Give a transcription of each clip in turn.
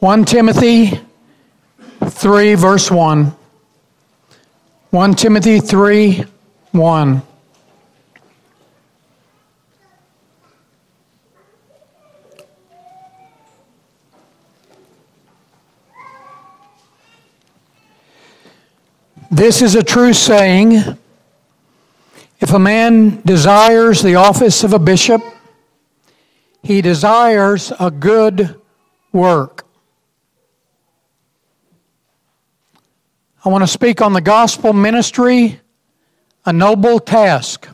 1 Timothy 3, verse 1. 1 Timothy 3, 1. This is a true saying. If a man desires the office of a bishop, he desires a good work. I want to speak on the gospel ministry, a noble task,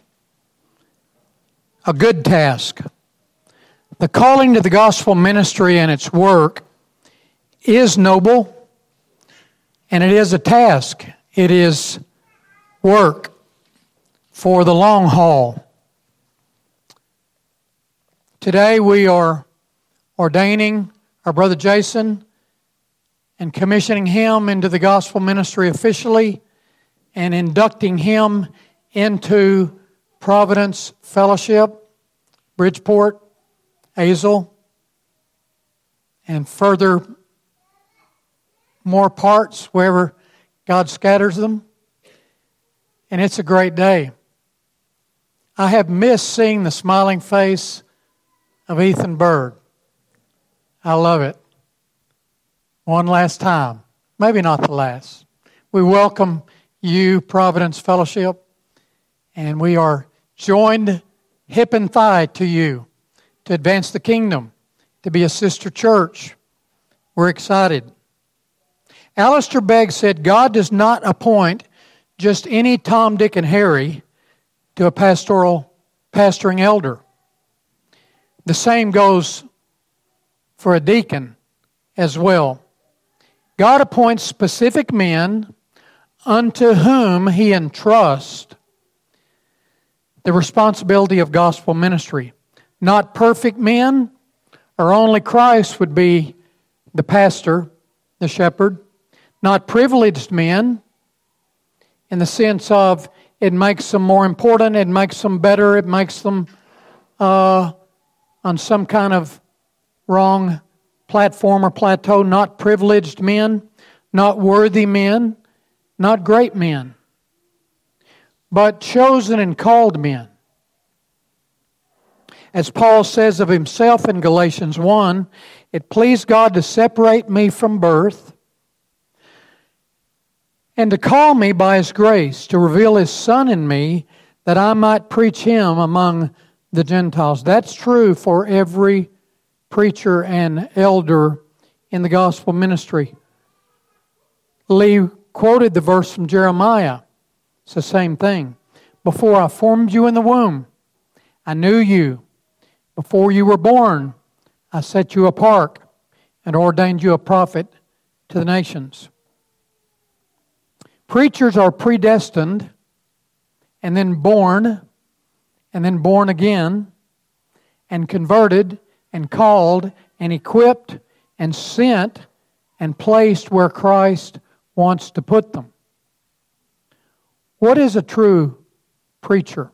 a good task. The calling to the gospel ministry and its work is noble, and it is a task. It is work for the long haul. Today we are ordaining our brother Jason and commissioning him into the gospel ministry officially and inducting him into Providence Fellowship, Bridgeport, Azle, and further more parts wherever God scatters them. And it's a great day. I have missed seeing the smiling face of Ethan Bird. I love it. One last time. Maybe not the last. We welcome you, Providence Fellowship, and we are joined hip and thigh to you to advance the kingdom, to be a sister church. We're excited. Alistair Begg said, God does not appoint just any Tom, Dick, and Harry to a pastoring elder. The same goes for a deacon as well. God appoints specific men unto whom He entrusts the responsibility of gospel ministry. Not perfect men, or only Christ would be the pastor, the shepherd. Not privileged men, in the sense of it makes them more important, it makes them better, it makes them on some kind of wrong platform or plateau. Not privileged men, not worthy men, not great men, but chosen and called men. As Paul says of himself in Galatians 1, it pleased God to separate me from birth and to call me by His grace, to reveal His Son in me, that I might preach Him among the Gentiles. That's true for every preacher and elder in the gospel ministry. Lee quoted the verse from Jeremiah. It's the same thing. Before I formed you in the womb, I knew you. Before you were born, I set you apart and ordained you a prophet to the nations. Preachers are predestined and then born again and converted and called and equipped and sent and placed where Christ wants to put them. What is a true preacher?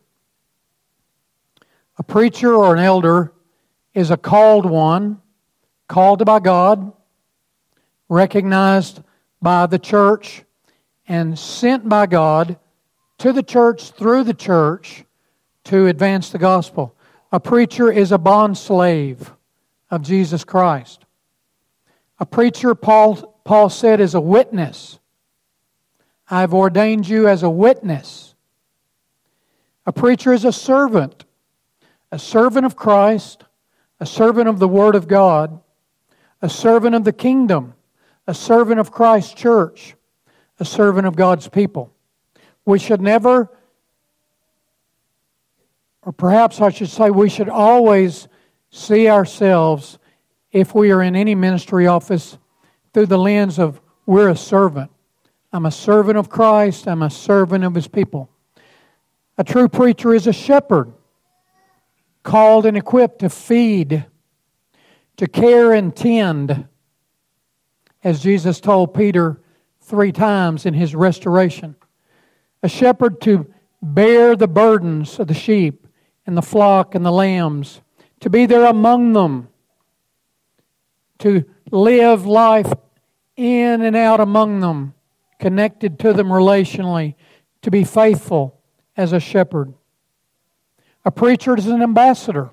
A preacher or an elder is a called one, called by God, recognized by the church, and sent by God to the church, through the church, to advance the gospel. A preacher is a bond slave of Jesus Christ. A preacher, Paul said, is a witness. I've ordained you as a witness. A preacher is a servant of Christ, a servant of the Word of God, a servant of the kingdom, a servant of Christ's church, a servant of God's people. We should never, or perhaps I should say, we should always see ourselves, if we are in any ministry office, through the lens of we're a servant. I'm a servant of Christ. I'm a servant of His people. A true preacher is a shepherd, called and equipped to feed, to care and tend, as Jesus told Peter 3 times in His restoration. A shepherd to bear the burdens of the sheep and the flock and the lambs, to be there among them, to live life in and out among them, connected to them relationally, to be faithful as a shepherd. A preacher is an ambassador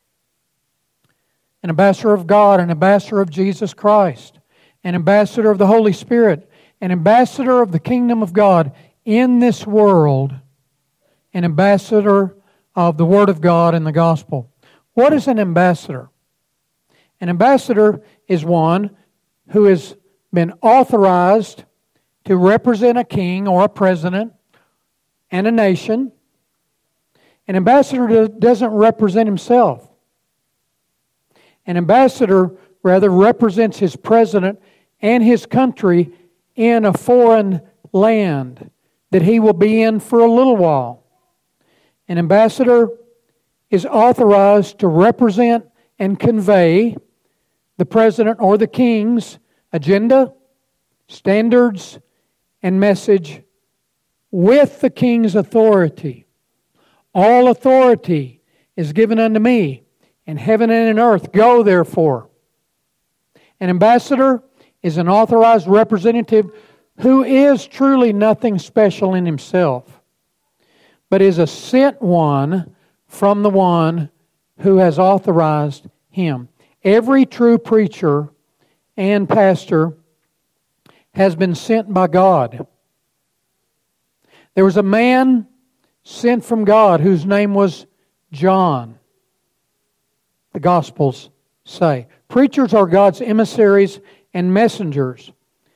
of God, an ambassador of Jesus Christ, an ambassador of the Holy Spirit, an ambassador of the kingdom of God in this world, an ambassador of the Word of God and the gospel. What is an ambassador? An ambassador is one who has been authorized to represent a king or a president and a nation. An ambassador doesn't represent himself. An ambassador rather represents his president and his country in a foreign land that he will be in for a little while. An ambassador is authorized to represent and convey the president or the king's agenda, standards, and message with the king's authority. All authority is given unto me in heaven and in earth. Go therefore. An ambassador is an authorized representative who is truly nothing special in himself, but is a sent one from the one who has authorized him. Every true preacher and pastor has been sent by God. There was a man sent from God whose name was John, the Gospels say. Preachers are God's emissaries and messengers.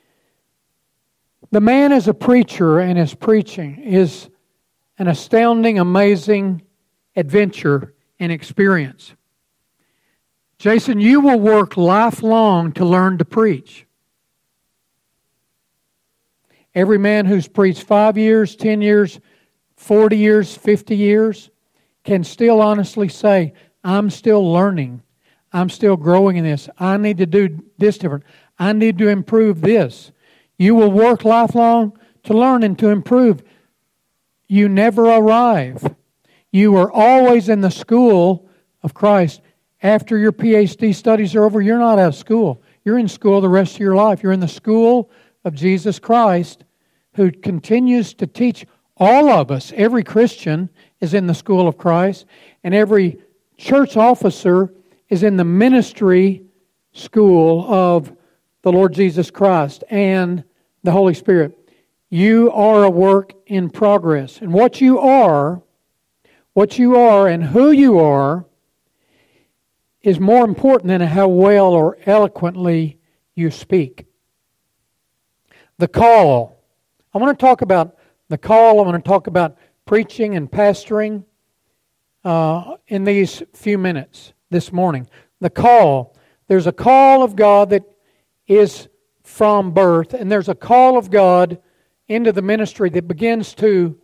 The man as a preacher and his preaching is an astounding, amazing adventure and experience. Jason, you will work lifelong to learn to preach. Every man who's preached 5 years, 10 years, 40 years, 50 years can still honestly say, I'm still learning. I'm still growing in this. I need to do this different. I need to improve this. You will work lifelong to learn and to improve. You never arrive. You are always in the school of Christ. After your PhD studies are over, you're not out of school. You're in school the rest of your life. You're in the school of Jesus Christ, who continues to teach all of us. Every Christian is in the school of Christ, and every church officer is in the ministry school of the Lord Jesus Christ and the Holy Spirit. You are a work in progress. And what you are and who you are is more important than how well or eloquently you speak. The call. I want to talk about the call. I want to talk about preaching and pastoring in these few minutes this morning. The call. There's a call of God that is from birth, and there's a call of God into the ministry that begins to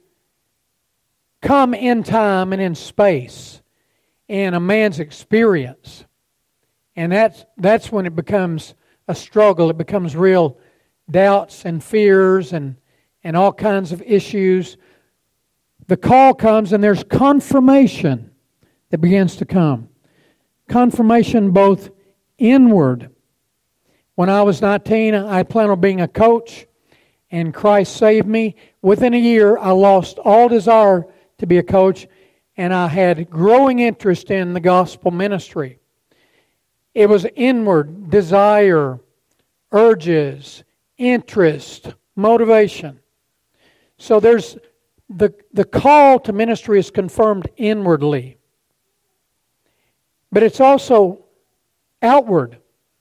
come in time and in space in a man's experience. And that's when it becomes a struggle. It becomes real doubts and fears and all kinds of issues. The call comes and there's confirmation that begins to come. Confirmation both inward. When I was 19, I planned on being a coach, and Christ saved me. Within a year, I lost all desire to be a coach, and I had growing interest in the gospel ministry. It was inward desire, urges, interest, motivation. So there's the call to ministry is confirmed inwardly. But it's also outward.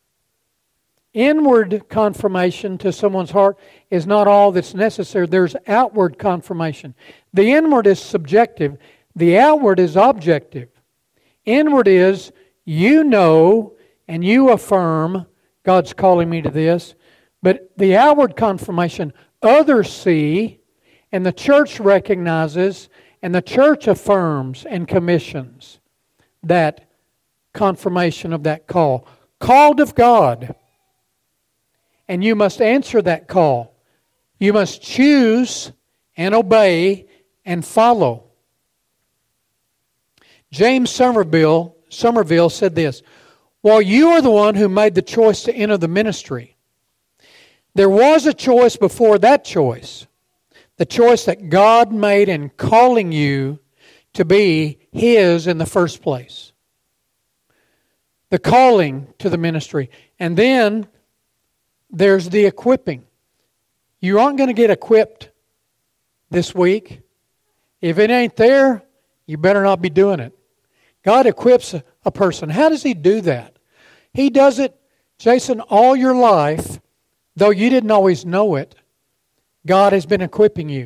Inward confirmation to someone's heart is not all that's necessary. There's outward confirmation. The inward is subjective. The outward is objective. Inward is, you know and you affirm, God's calling me to this. But the outward confirmation, others see, and the church recognizes, and the church affirms and commissions that confirmation of that call. Called of God. And you must answer that call. You must choose and obey and follow. James Somerville said this, Well, you are the one who made the choice to enter the ministry. There was a choice before that choice. The choice that God made in calling you to be His in the first place. The calling to the ministry. And then there's the equipping. You aren't going to get equipped this week. If it ain't there, you better not be doing it. God equips a person. How does He do that? He does it, Jason, all your life, though you didn't always know it. God has been equipping you.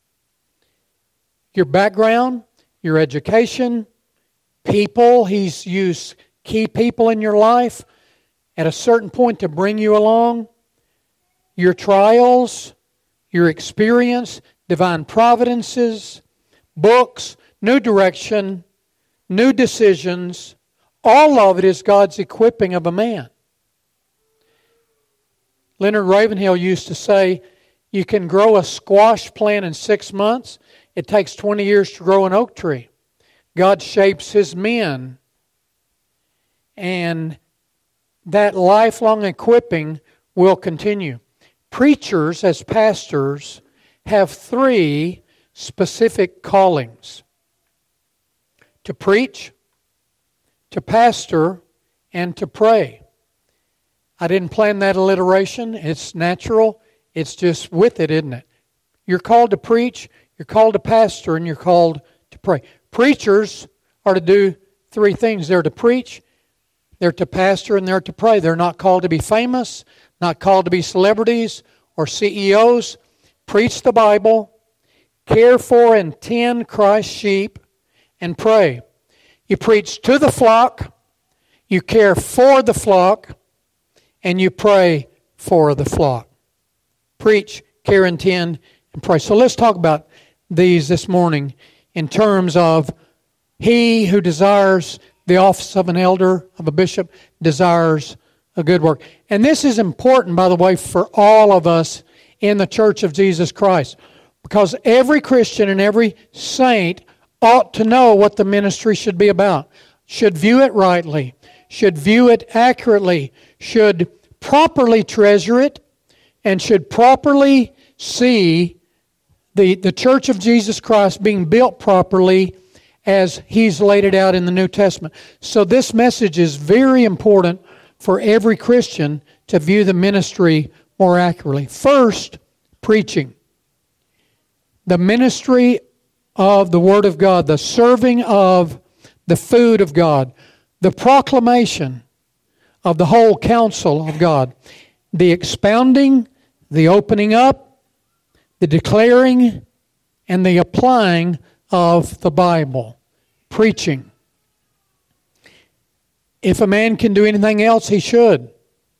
Your background, your education, people, He's used key people in your life at a certain point to bring you along. Your trials, your experience, divine providences, books, new direction, new decisions, all of it is God's equipping of a man. Leonard Ravenhill used to say, you can grow a squash plant in 6 months. It takes 20 years to grow an oak tree. God shapes His men. And that lifelong equipping will continue. Preachers, as pastors, have 3 specific callings: to preach, to pastor, and to pray. I didn't plan that alliteration. It's natural. It's just with it, isn't it? You're called to preach, you're called to pastor, and you're called to pray. Preachers are to do 3 things. They're to preach, they're to pastor, and they're to pray. They're not called to be famous, not called to be celebrities or CEOs. Preach the Bible, care for and tend Christ's sheep, and pray. You preach to the flock, you care for the flock, and you pray for the flock. Preach, care, and tend, and pray. So let's talk about these this morning in terms of he who desires the office of an elder, of a bishop, desires a good work. And this is important, by the way, for all of us in the Church of Jesus Christ, because every Christian and every saint ought to know what the ministry should be about, should view it rightly, should view it accurately, should properly treasure it, and should properly see the Church of Jesus Christ being built properly as He's laid it out in the New Testament. So this message is very important for every Christian to view the ministry more accurately. First, preaching. The ministry of the Word of God, the serving of the food of God, the proclamation of the whole counsel of God, the expounding, the opening up, the declaring, and the applying of the Bible. Preaching. If a man can do anything else, he should.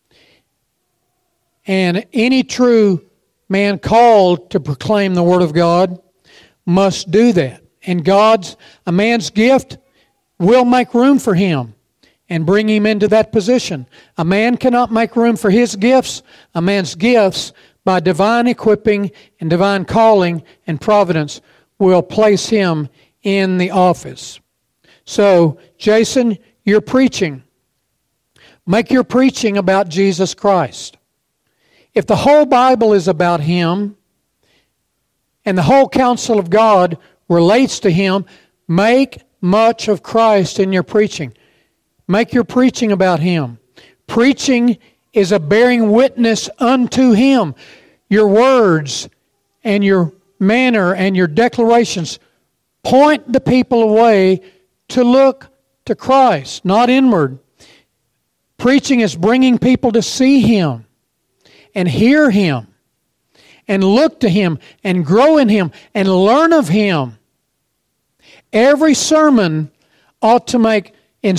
And any true man called to proclaim the Word of God must do that. And a man's gift will make room for him and bring him into that position. A man cannot make room for his gifts. A man's gifts, by divine equipping and divine calling and providence, will place him in the office. So, Jason, you're preaching. Make your preaching about Jesus Christ. If the whole Bible is about Him and the whole counsel of God relates to Him, make much of Christ in your preaching. Make your preaching about Him. Preaching is a bearing witness unto Him. Your words and your manner and your declarations point the people away to look to Christ, not inward. Preaching is bringing people to see Him and hear Him and look to Him and grow in Him and learn of Him. Every sermon ought to make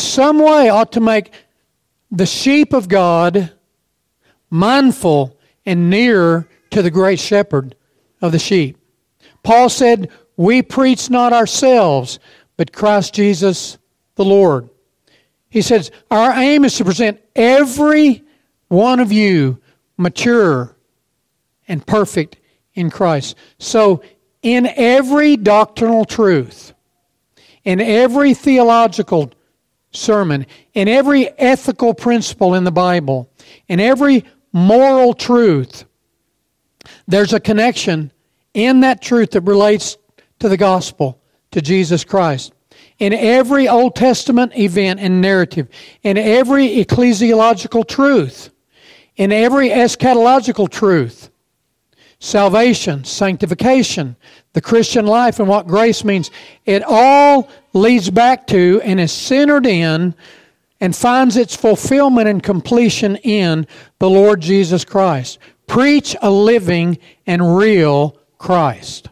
the sheep of God mindful and near to the great shepherd of the sheep. Paul said, we preach not ourselves, but Christ Jesus the Lord. He says, our aim is to present every one of you mature and perfect in Christ. So, in every doctrinal truth, in every theological sermon, in every ethical principle in the Bible, in every moral truth, there's a connection in that truth that relates to the gospel, to Jesus Christ. In every Old Testament event and narrative, in every ecclesiological truth, in every eschatological truth, salvation, sanctification, the Christian life and what grace means, it all leads back to and is centered in and finds its fulfillment and completion in the Lord Jesus Christ. Preach a living and real Christ.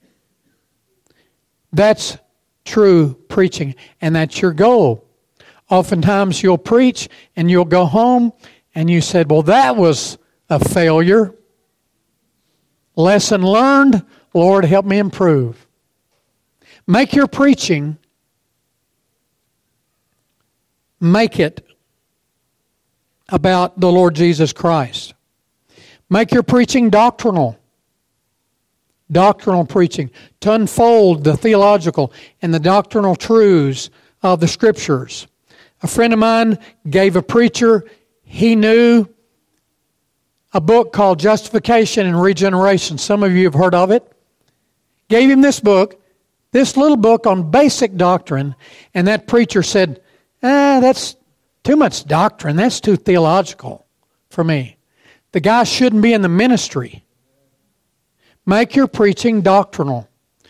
That's true preaching, and that's your goal. Oftentimes you'll preach and you'll go home and you said, well, that was a failure. Lesson learned, Lord, help me improve. Make your preaching, make it about the Lord Jesus Christ. Make your preaching doctrinal. Doctrinal preaching, to unfold the theological and the doctrinal truths of the Scriptures. A friend of mine gave a preacher he knew a book called Justification and Regeneration. Some of you have heard of it. Gave him this book, this little book on basic doctrine, and that preacher said, that's too much doctrine. That's too theological for me. The guy shouldn't be in the ministry. Make your preaching doctrinal.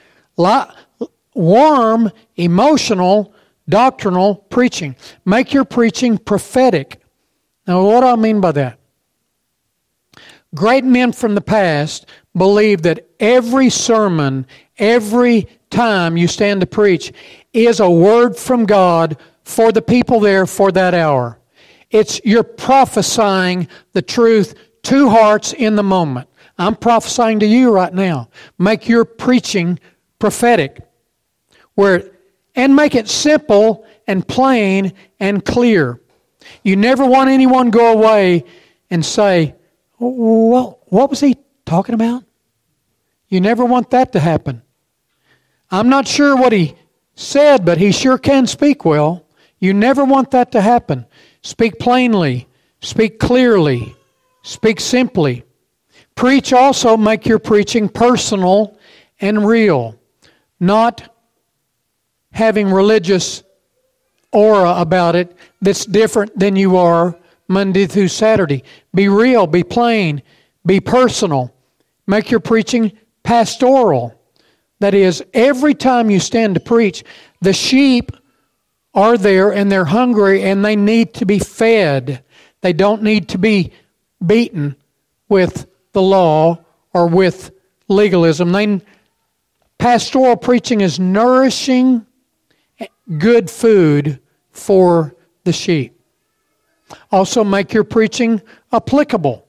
Warm, emotional, doctrinal preaching. Make your preaching prophetic. Now, what do I mean by that? Great men from the past believed that every sermon, every time you stand to preach, is a word from God for the people there for that hour. You're prophesying the truth to hearts in the moment. I'm prophesying to you right now. Make your preaching prophetic. And make it simple and plain and clear. You never want anyone to go away and say, well, what was he talking about? You never want that to happen. I'm not sure what he said, but he sure can speak well. You never want that to happen. Speak plainly. Speak clearly. Speak simply. Preach also, make your preaching personal and real. Not having religious aura about it that's different than you are Monday through Saturday. Be real, be plain, be personal. Make your preaching pastoral. That is, every time you stand to preach, the sheep are there and they're hungry and they need to be fed. They don't need to be beaten with the law or with legalism. Pastoral preaching is nourishing good food for the sheep. Also make your preaching applicable.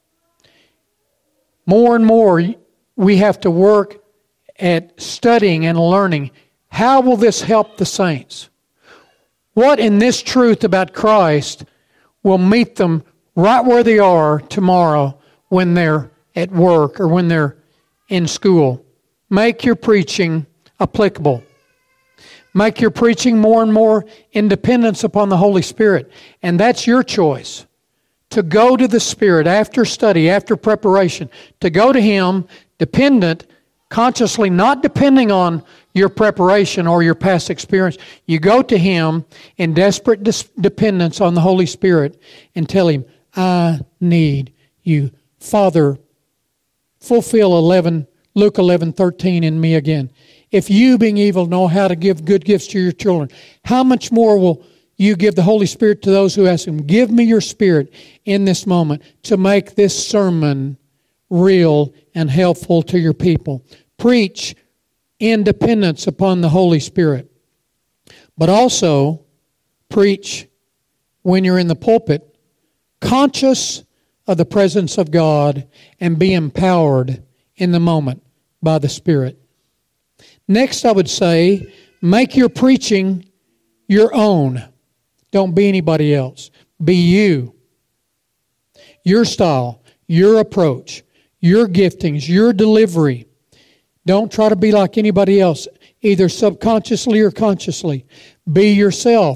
More and more we have to work at studying and learning. How will this help the saints? What in this truth about Christ will meet them right where they are tomorrow when they're at work or when they're in school? Make your preaching applicable. Make your preaching more and more in dependence upon the Holy Spirit. And that's your choice. To go to the Spirit after study, after preparation. To go to Him dependent, consciously not depending on your preparation or your past experience. You go to Him in desperate dependence on the Holy Spirit and tell Him, I need you. Father, fulfill Luke 11:13 in me again. If you, being evil, know how to give good gifts to your children, how much more will you give the Holy Spirit to those who ask Him? Give me your Spirit in this moment to make this sermon real and helpful to your people. Preach in dependence upon the Holy Spirit. But also, preach when you're in the pulpit, conscious of the presence of God and be empowered in the moment by the Spirit. Next, I would say, make your preaching your own. Don't be anybody else. Be you. Your style, your approach, your giftings, your delivery. Don't try to be like anybody else, either subconsciously or consciously. Be yourself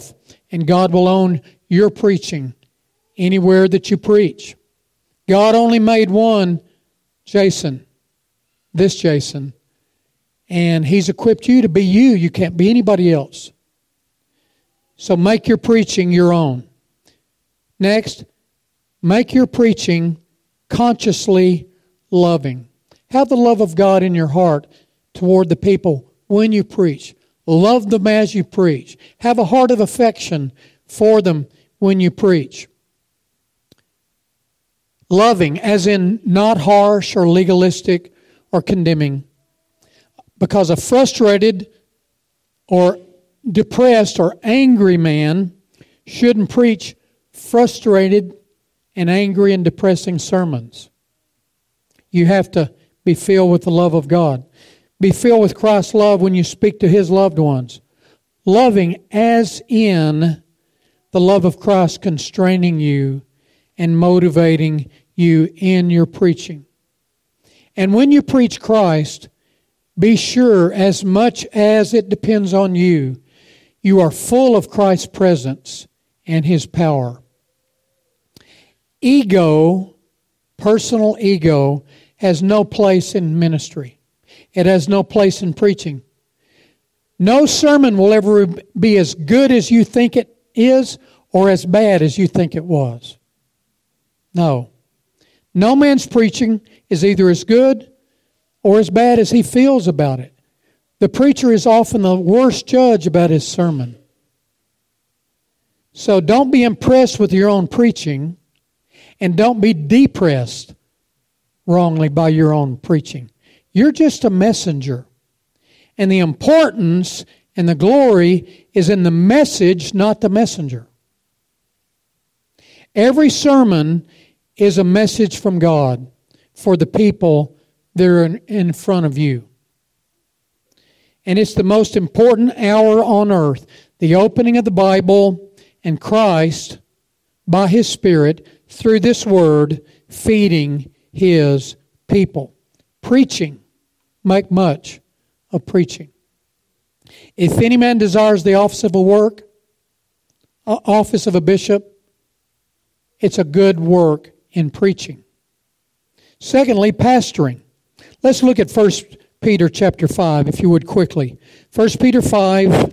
and God will own your preaching anywhere that you preach. God only made one Jason, this Jason, and He's equipped you to be you. You can't be anybody else. So make your preaching your own. Next, make your preaching consciously loving. Have the love of God in your heart toward the people when you preach. Love them as you preach. Have a heart of affection for them when you preach. Loving, as in not harsh or legalistic or condemning. Because a frustrated or depressed or angry man shouldn't preach frustrated and angry and depressing sermons. You have to be filled with the love of God. Be filled with Christ's love when you speak to His loved ones. Loving as in the love of Christ constraining you and motivating you in your preaching. And when you preach Christ, be sure, as much as it depends on you, you are full of Christ's presence and His power. Ego, personal ego, has no place in ministry. It has no place in preaching. No sermon will ever be as good as you think it is or as bad as you think it was. No. No man's preaching is either as good or as bad as he feels about it. The preacher is often the worst judge about his sermon. So don't be impressed with your own preaching, and don't be depressed wrongly by your own preaching. You're just a messenger. And the importance and the glory is in the message, not the messenger. Every sermon is a message from God for the people that are in front of you. And it's the most important hour on earth. The opening of the Bible and Christ, by His Spirit, through this Word, feeding His people. Preaching. Make much of preaching. If any man desires the office of office of a bishop, it's a good work in preaching. Secondly, pastoring. Let's look at 1 Peter chapter 5, if you would quickly. 1 Peter 5.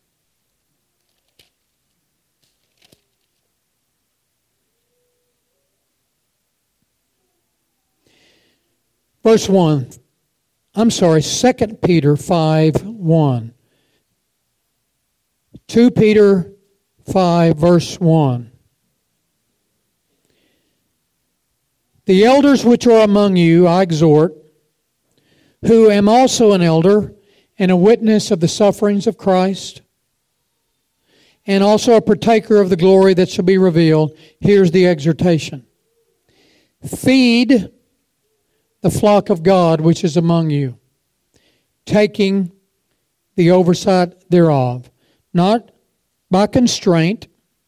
Verse 1. 2 Peter 5, 1. 2 Peter 5, verse 1. The elders which are among you I exhort, who am also an elder and a witness of the sufferings of Christ, and also a partaker of the glory that shall be revealed. Here's the exhortation. Feed the flock of God which is among you, taking the oversight thereof, not by constraint,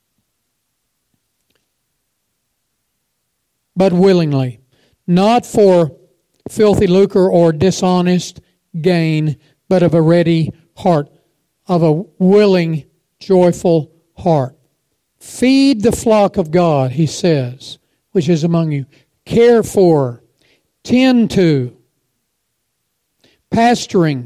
but willingly, not for filthy lucre or dishonest gain, but of a ready heart, of a willing, joyful heart. Feed the flock of God, he says, which is among you. Care for, tend to, pastoring.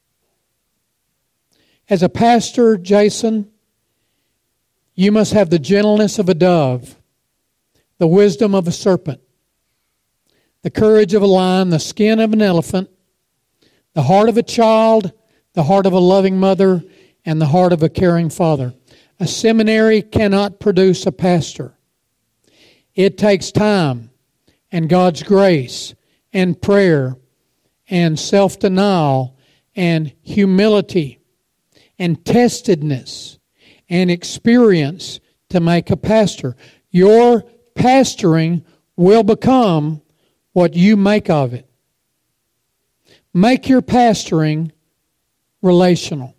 As a pastor, Jason, you must have the gentleness of a dove, the wisdom of a serpent, the courage of a lion, the skin of an elephant, the heart of a child, the heart of a loving mother, and the heart of a caring father. A seminary cannot produce a pastor. It takes time and God's grace and prayer and self-denial and humility and testedness and experience to make a pastor. Your pastoring will become what you make of it. Make your pastoring relational.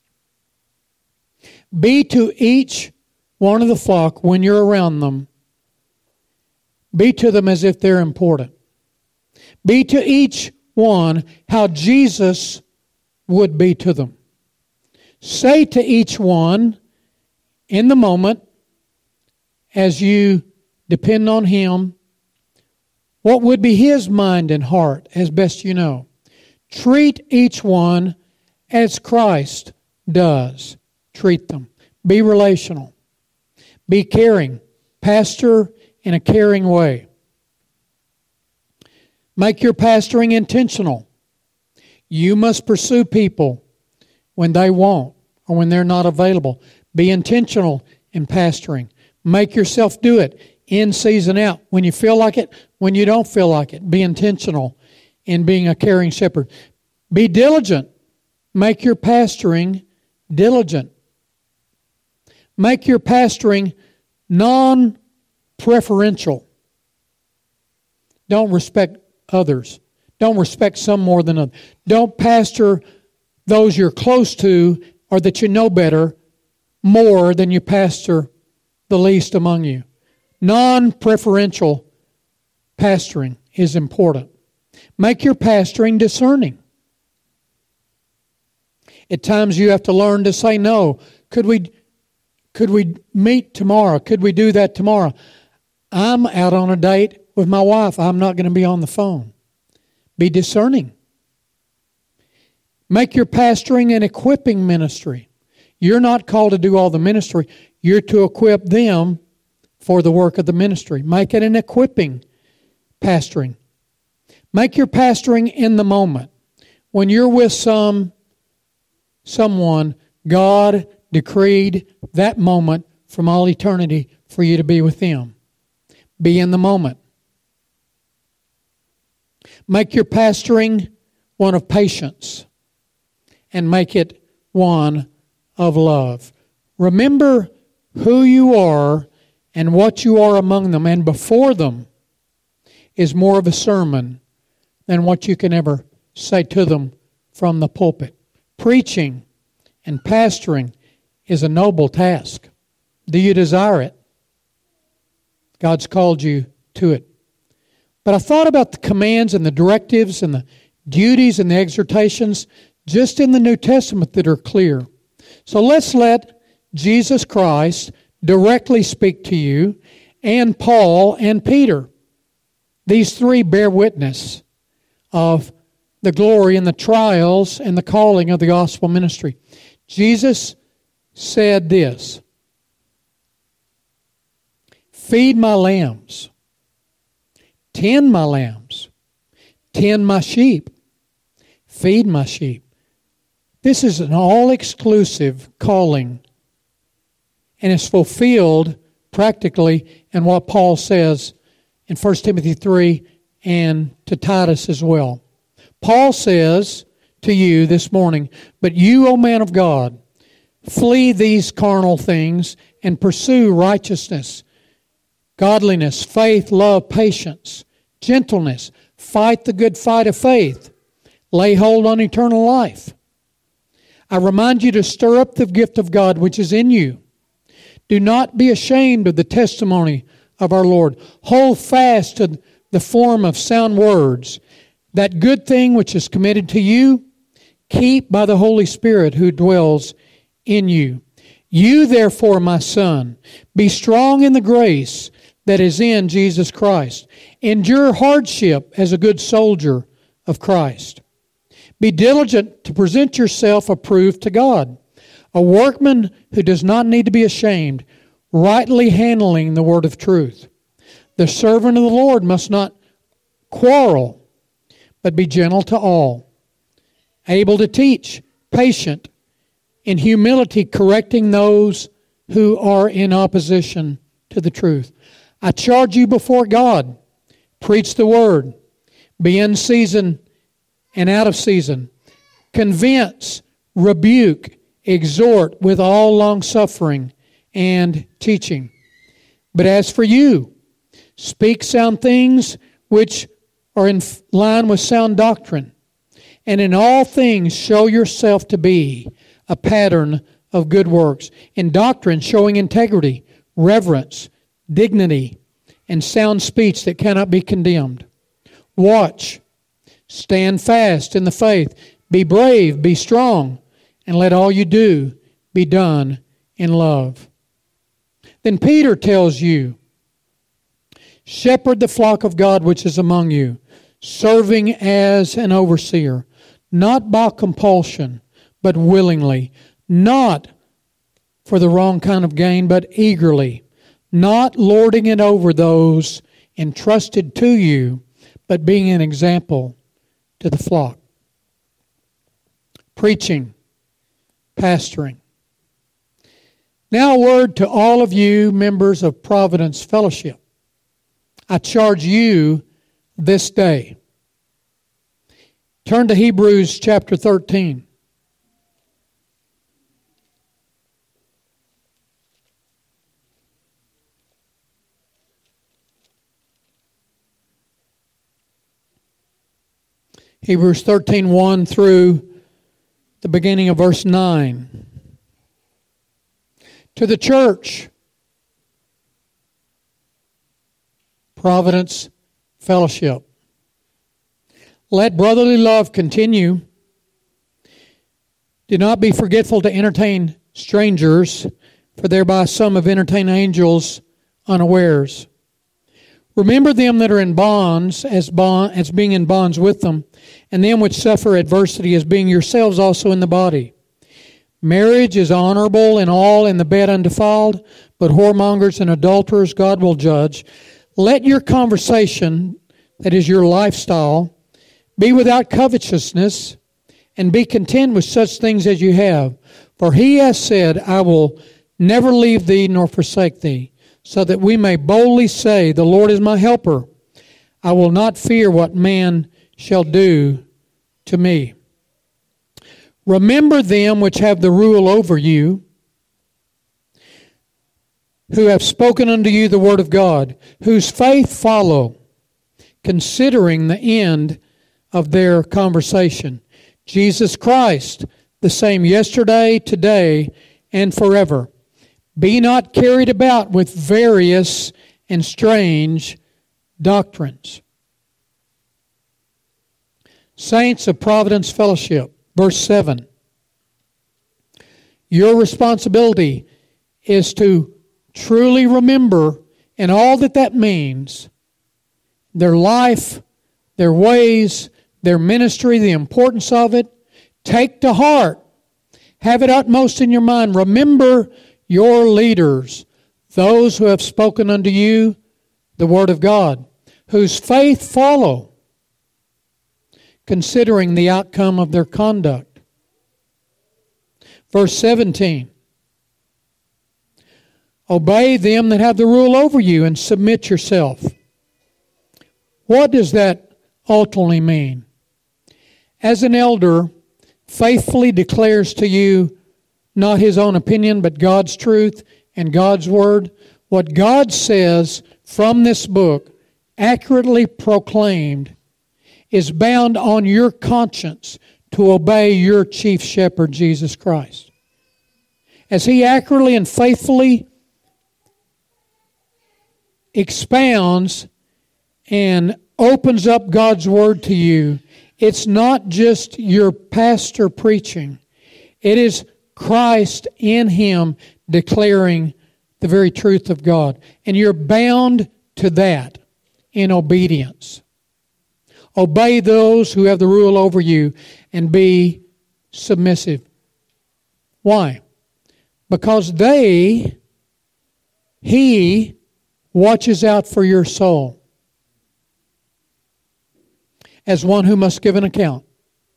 Be to each one of the flock, when you're around them, be to them as if they're important. Be to each one how Jesus would be to them. Say to each one in the moment, as you depend on Him, what would be His mind and heart as best you know. Treat each one as Christ does. Treat them. Be relational. Be caring. Pastor in a caring way. Make your pastoring intentional. You must pursue people when they won't or when they're not available. Be intentional in pastoring. Make yourself do it in season out. When you feel like it, when you don't feel like it. Be intentional in being a caring shepherd. Be diligent. Make your pastoring diligent. Make your pastoring non-preferential. Don't respect others. Don't respect some more than others. Don't pastor those you're close to or that you know better more than you pastor the least among you. Non-preferential pastoring is important. Make your pastoring discerning. At times you have to learn to say no. Could we meet tomorrow? Could we do that tomorrow? I'm out on a date with my wife. I'm not going to be on the phone. Be discerning. Make your pastoring an equipping ministry. You're not called to do all the ministry. You're to equip them for the work of the ministry. Make it an equipping pastoring. Make your pastoring in the moment. When you're with someone, God decreed that moment from all eternity for you to be with them. Be in the moment. Make your pastoring one of patience and make it one of love. Remember who you are and what you are among them and before them is more of a sermon than what you can ever say to them from the pulpit. Preaching and pastoring is a noble task. Do you desire it? God's called you to it. But I thought about the commands and the directives and the duties and the exhortations just in the New Testament that are clear. So let's let Jesus Christ directly speak to you and Paul and Peter. These three bear witness of the glory and the trials and the calling of the gospel ministry. Jesus said this, feed my lambs, tend my lambs, tend my sheep, feed my sheep. This is an all-exclusive calling, and it's fulfilled practically in what Paul says in 1 Timothy 3 and to Titus as well. Paul says to you this morning, but you, O man of God, flee these carnal things and pursue righteousness, godliness, faith, love, patience, gentleness. Fight the good fight of faith. Lay hold on eternal life. I remind you to stir up the gift of God which is in you. Do not be ashamed of the testimony of our Lord. Hold fast to the form of sound words. That good thing which is committed to you, keep by the Holy Spirit who dwells in you. You, therefore, my son, be strong in the grace that is in Jesus Christ. Endure hardship as a good soldier of Christ. Be diligent to present yourself approved to God, a workman who does not need to be ashamed, rightly handling the word of truth. The servant of the Lord must not quarrel, but be gentle to all, able to teach, patient, in humility correcting those who are in opposition to the truth. I charge you before God, preach the word, be in season and out of season, convince, rebuke, exhort with all longsuffering and teaching. But as for you, speak sound things which are in line with sound doctrine, and in all things show yourself to be a pattern of good works. In doctrine, showing integrity, reverence, dignity, and sound speech that cannot be condemned. Watch, stand fast in the faith, be brave, be strong, and let all you do be done in love. Then Peter tells you, shepherd the flock of God which is among you, serving as an overseer, not by compulsion, but willingly, not for the wrong kind of gain, but eagerly, not lording it over those entrusted to you, but being an example to the flock. Preaching, pastoring. Now a word to all of you members of Providence Fellowship. I charge you this day. Turn to Hebrews chapter 13. Hebrews 13:1 through the beginning of verse 9. To the church, Providence Fellowship. Let brotherly love continue. Do not be forgetful to entertain strangers, for thereby some have entertained angels unawares. Remember them that are in bonds as being in bonds with them, and them which suffer adversity as being yourselves also in the body. Marriage is honorable in all, and the bed undefiled, but whoremongers and adulterers God will judge. Let your conversation, that is your lifestyle, be without covetousness, and be content with such things as you have. For he has said, I will never leave thee nor forsake thee, so that we may boldly say, the Lord is my helper. I will not fear what man shall do to me. Remember them which have the rule over you, who have spoken unto you the word of God, whose faith follow, considering the end of their conversation. Jesus Christ, the same yesterday, today, and forever. Be not carried about with various and strange doctrines. Saints of Providence Fellowship, verse 7. Your responsibility is to truly remember, and all that means, their life, their ways, their ministry, the importance of it. Take to heart. Have it utmost in your mind. Remember your leaders, those who have spoken unto you the word of God, whose faith follow, considering the outcome of their conduct. Verse 17. Obey them that have the rule over you and submit yourself. What does that ultimately mean? As an elder faithfully declares to you not his own opinion, but God's truth and God's word, what God says from this book, accurately proclaimed, is bound on your conscience to obey your chief shepherd, Jesus Christ. As he accurately and faithfully expounds and opens up God's word to you, it's not just your pastor preaching. It is Christ in him declaring the very truth of God. And you're bound to that in obedience. Obey those who have the rule over you and be submissive. Why? Because he watches out for your soul as one who must give an account.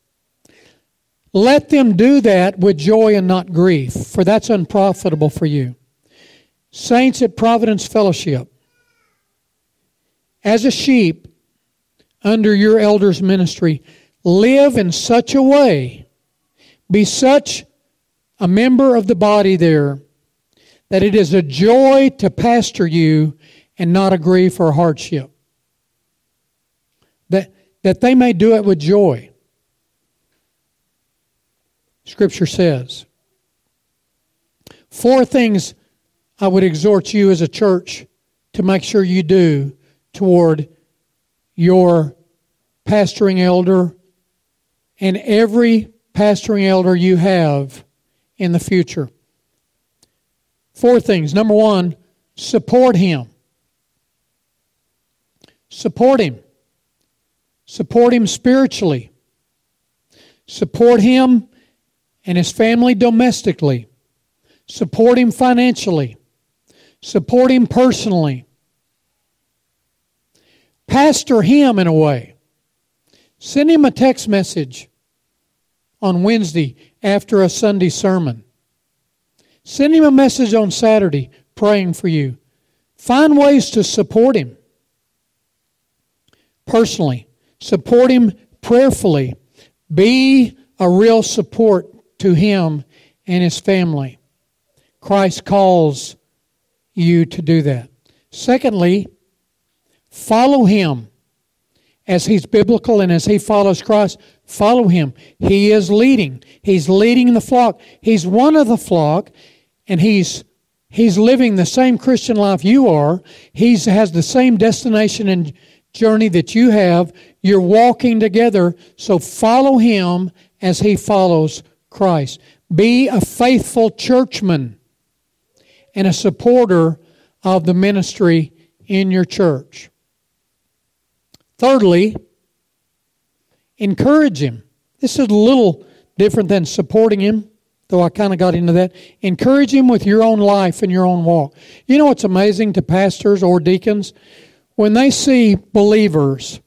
Let them do that with joy and not grief, for that's unprofitable for you. Saints at Providence Fellowship, as a sheep under your elder's ministry, live in such a way, be such a member of the body there, that it is a joy to pastor you and not a grief or hardship. That they may do it with joy. Scripture says. 4 things I would exhort you as a church to make sure you do toward your pastoring elder and every pastoring elder you have in the future. 4 things. Number 1, Support him. Support him. Support him spiritually. Support him and his family domestically. Support him financially. Support him personally. Pastor him in a way. Send him a text message on Wednesday after a Sunday sermon. Send him a message on Saturday praying for you. Find ways to support him personally. Support him prayerfully. Be a real support to him and his family. Christ calls you to do that. Secondly, follow him. As he's biblical and as he follows Christ, follow him. He is leading. He's leading the flock. He's one of the flock, and he's living the same Christian life you are. He has the same destination and journey that you have. You're walking together, so follow him as he follows Christ. Be a faithful churchman and a supporter of the ministry in your church. Thirdly, encourage him. This is a little different than supporting him, though I kind of got into that. Encourage him with your own life and your own walk. You know what's amazing to pastors or deacons? When they see believers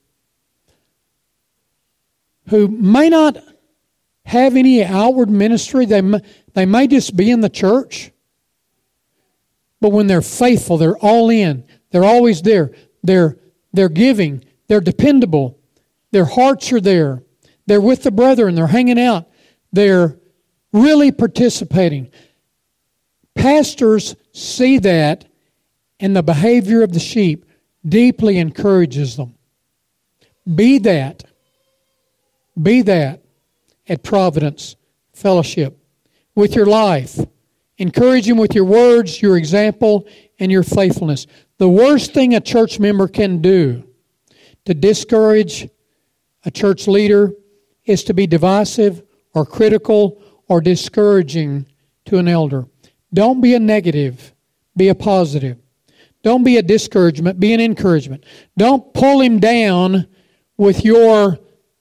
who may not have any outward ministry, they may just be in the church, but when they're faithful, they're all in, they're always there, they're giving, they're dependable. Their hearts are there. They're with the brethren. They're hanging out. They're really participating. Pastors see that, and the behavior of the sheep deeply encourages them. Be that. Be that at Providence Fellowship with your life. Encourage them with your words, your example, and your faithfulness. The worst thing a church member can do to discourage a church leader is to be divisive or critical or discouraging to an elder. Don't be a negative. Be a positive. Don't be a discouragement. Be an encouragement. Don't pull him down with your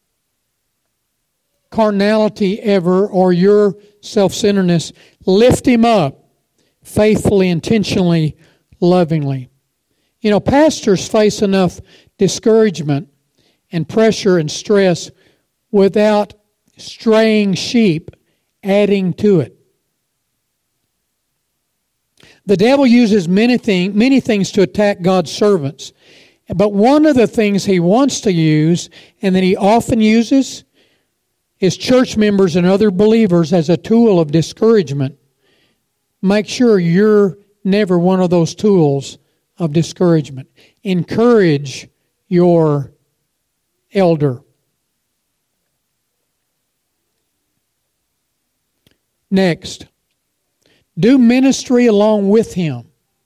carnality ever or your self-centeredness. Lift him up faithfully, intentionally, lovingly. You know, pastors face enough discouragement and pressure and stress without straying sheep adding to it. The devil uses many things to attack God's servants. But one of the things he wants to use, and that he often uses, is church members and other believers as a tool of discouragement. Make sure you're never one of those tools of discouragement. Encourage your elder. Next, do ministry along with him.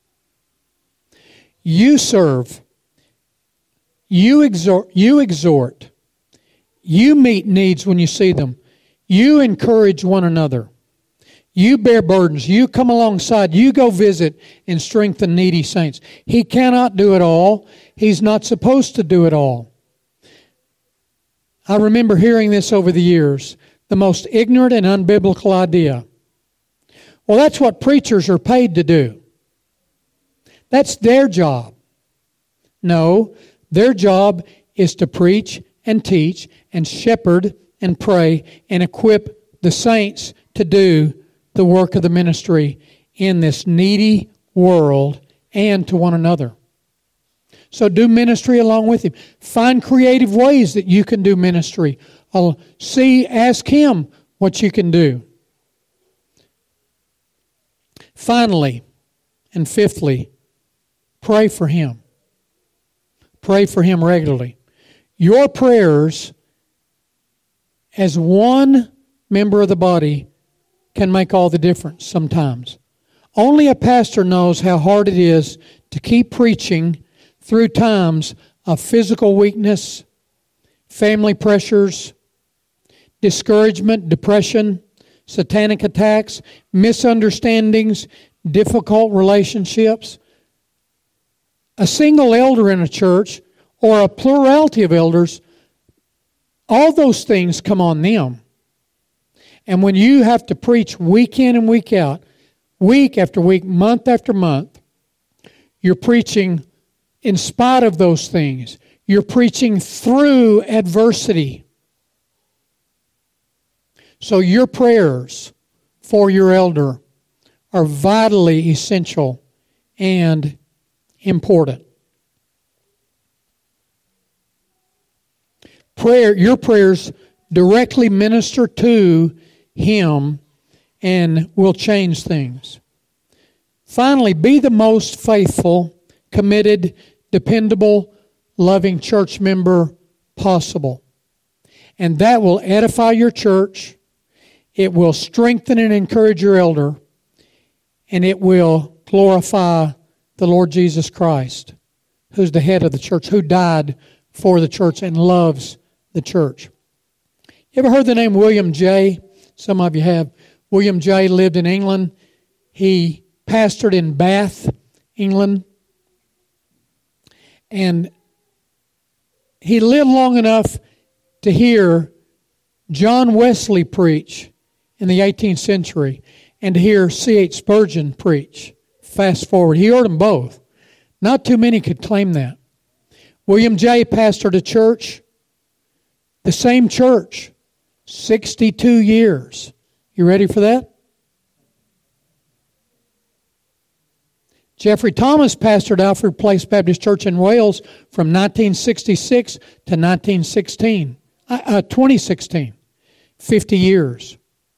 You serve. You exhort. You meet needs when you see them. You encourage one another. You bear burdens. You come alongside. You go visit and strengthen needy saints. He cannot do it all. He's not supposed to do it all. I remember hearing this over the years. The most ignorant and unbiblical idea. Well, that's what preachers are paid to do. That's their job. No, their job is to preach and teach and shepherd and pray and equip the saints to do the work of the ministry in this needy world and to one another. So do ministry along with him. Find creative ways that you can do ministry. Ask him what you can do. Finally, and fifthly, pray for him. Pray for him regularly. Your prayers as one member of the body can make all the difference sometimes. Only a pastor knows how hard it is to keep preaching through times of physical weakness, family pressures, discouragement, depression, satanic attacks, misunderstandings, difficult relationships. a single elder in a church or a plurality of elders, all those things come on them. And when you have to preach week in and week out, week after week, month after month, you're preaching in spite of those things. You're preaching through adversity. So your prayers for your elder are vitally essential and important. Your prayers directly minister to him and will change things. Finally, be the most faithful, committed, dependable, loving church member possible. And that will edify your church. It will strengthen and encourage your elder. And it will glorify the Lord Jesus Christ, who's the head of the church, who died for the church and loves the church. You ever heard the name William Jay? Some of you have. William Jay lived in England. He pastored in Bath, England. And he lived long enough to hear John Wesley preach in the 18th century and to hear C.H. Spurgeon preach. Fast forward. He heard them both. Not too many could claim that. William Jay pastored a church, the same church, 62 years. You ready for that? Jeffrey Thomas pastored Alfred Place Baptist Church in Wales from 1966 to 2016. 50 years.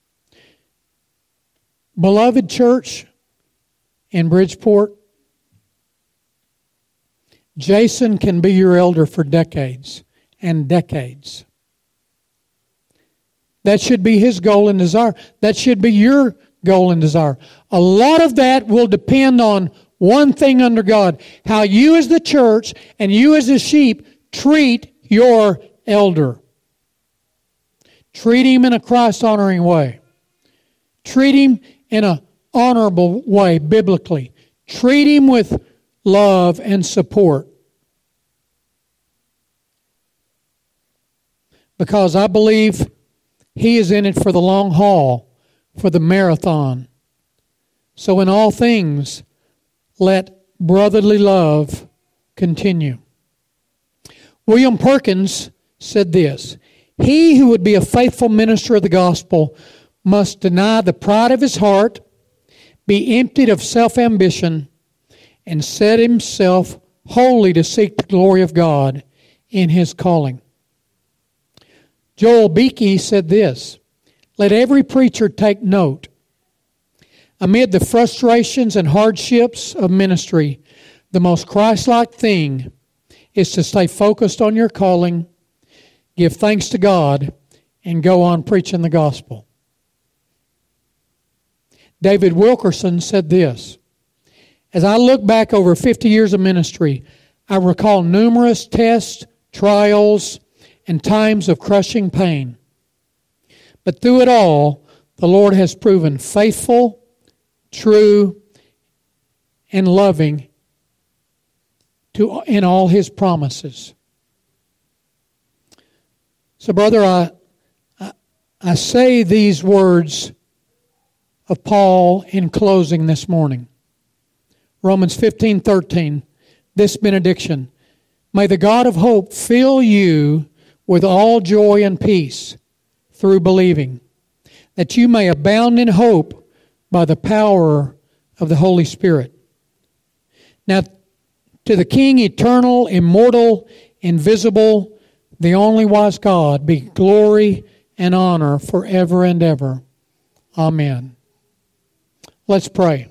Beloved church in Bridgeport, Jason can be your elder for decades and decades. That should be his goal and desire. That should be your goal and desire. A lot of that will depend on one thing under God: how you as the church and you as the sheep treat your elder. Treat him in a Christ-honoring way. Treat him in an honorable way, biblically. Treat him with love and support. Because I believe he is in it for the long haul, for the marathon. So in all things, let brotherly love continue. William Perkins said this: "He who would be a faithful minister of the gospel must deny the pride of his heart, be emptied of self-ambition, and set himself wholly to seek the glory of God in his calling." Joel Beeke said this: "Let every preacher take note. Amid the frustrations and hardships of ministry, the most Christ-like thing is to stay focused on your calling, give thanks to God, and go on preaching the gospel." David Wilkerson said this: "As I look back over 50 years of ministry, I recall numerous tests, trials, and times of crushing pain. But through it all, the Lord has proven faithful, true, and loving in all his promises." So, brother, I say these words of Paul in closing this morning. Romans 15:13, this benediction: "May the God of hope fill you with all joy and peace through believing, that you may abound in hope by the power of the Holy Spirit." Now, to the King, eternal, immortal, invisible, the only wise God, be glory and honor forever and ever. Amen. Let's pray.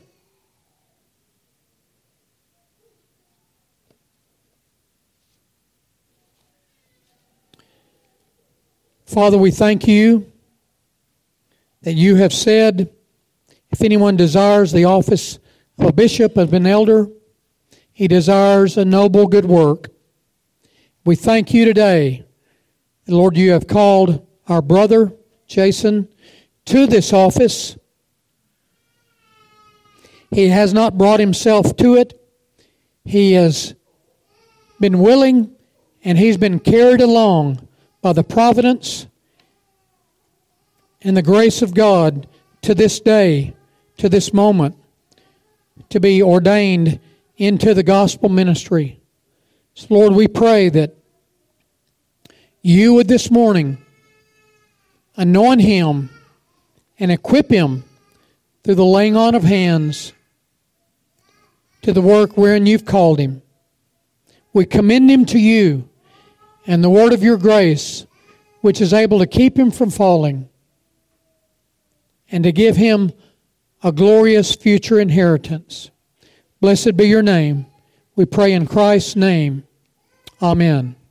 Father, we thank you that you have said, if anyone desires the office of a bishop, of an elder, he desires a noble good work. We thank you today, Lord, you have called our brother, Jason, to this office. He has not brought himself to it. he has been willing and he's been carried along by the providence and the grace of God to this day, to this moment, to be ordained into the gospel ministry. So Lord, we pray that you would this morning anoint him and equip him through the laying on of hands to the work wherein you've called him. We commend him to you and the word of your grace, which is able to keep him from falling and to give him a glorious future inheritance. Blessed be your name. We pray in Christ's name. Amen.